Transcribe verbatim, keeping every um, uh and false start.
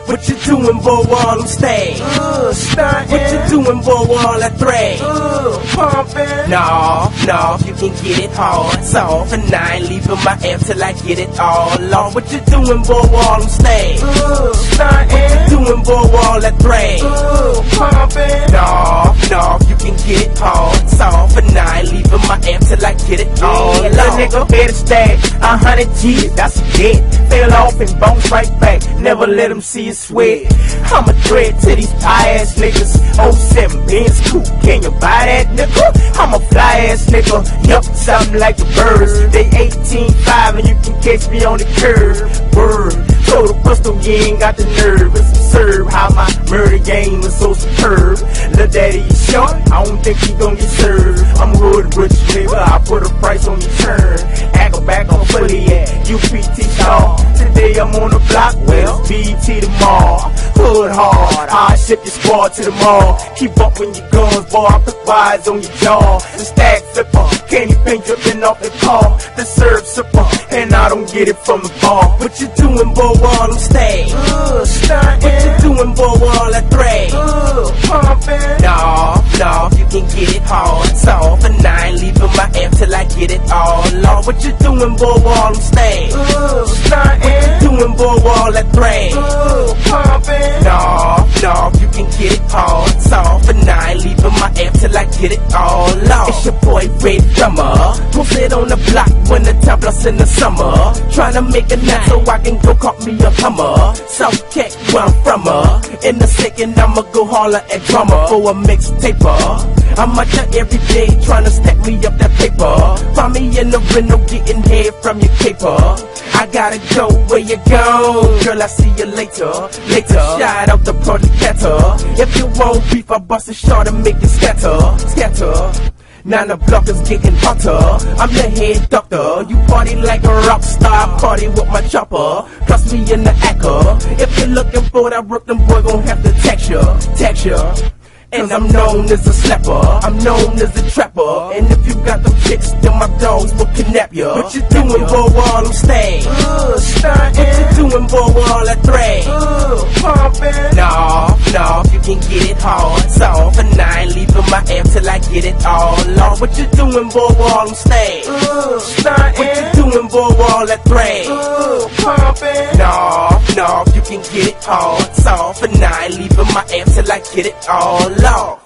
What you doing, boy, while I'm staying? Uh, stuntin'. What you doing, boy, while I thread? Uh, pumpin'. No, no, you can get it hard. Soft and I ain't leaving my app till I get it all on. What you doing, boy, while I'm staying? Uh, stuntin'. Doing, boy, while I thread? Uh, pumpin'. No, no, you can get it hard. Soft and I ain't leaving my app till I get it all Yeah, on. little nigga better stack a hundred G's, that's a debt. Fell off and bounce right back, never let them see you sweat. I'm a threat to these pie ass niggas. oh seven Benz coupe, can you buy that nigga? I'm a fly ass nigga, yup, something like the birds. They eighteen five and you can catch me on the curb. Word, told the pistol you ain't got the nerve. It's absurd how my murder game is so superb. Lil' daddy, you short, I don't think he gon' get served. I'm hood rich nigga, I put a price on your turn. Act back on fully at U P T Shaw. Today I'm on the block, well, B E T tomorrow. Hood hard, I ship your squad to the mall. Keep up when your guns, boy, I put wires on your jaw. The stack flipper, candy paint dripping off the car. The serve sipper, and I don't get it from the bar. What you doing, boy, while I'm staying? Uh, stuntin'. What you doing, boy, while I thread? Uh, pumpin'. No, no, you can get it hard. Soft and I ain't leaving my app till I get it all on. What you doing, boy, while I'm staying? Uh, stuntin'. Doing, boy, while I thread? Uh, pumpin'. No, no, you can get it hard. Soft and I ain't leaving my app till I get it all on. It's your boy Red Drummer, posted on the block when the time plus in the summer. Tryna make a night so I can go cop me a Hummer. South Cat, where I'm from her. In a second I'ma go holler at Drummer for a mixtaper. I'm out there every day tryna stack me up that paper. Find me in the rental getting head from your caper. I gotta go where you go, girl, I see you later. Later, shout out the party catter. If you want beef, I bust a shot and make it scatter. Scatter. Now the block is getting hotter. I'm the head doctor. You party like a rock star. Party with my chopper. Plus me in the acca. If you're looking for that Brooklyn boy, gon' have to text you. Text you. And I'm known as a slapper, I'm known as a trapper. And if you got them chicks, then my dogs will kidnap ya. What you doing, boy, while I'm staying? Uh, stuntin'. What you doing, boy, while I thread? Uh, pumpin'. No, no, you can get it hard. Soft and I ain't leaving my app till I get it all on. What you doing, boy, while I'm staying? Uh, stuntin'. What you doing, boy, while I thread? Uh, pumpin'. No, no, you can get it hard. Soft and I ain't leaving my app till I get it all on.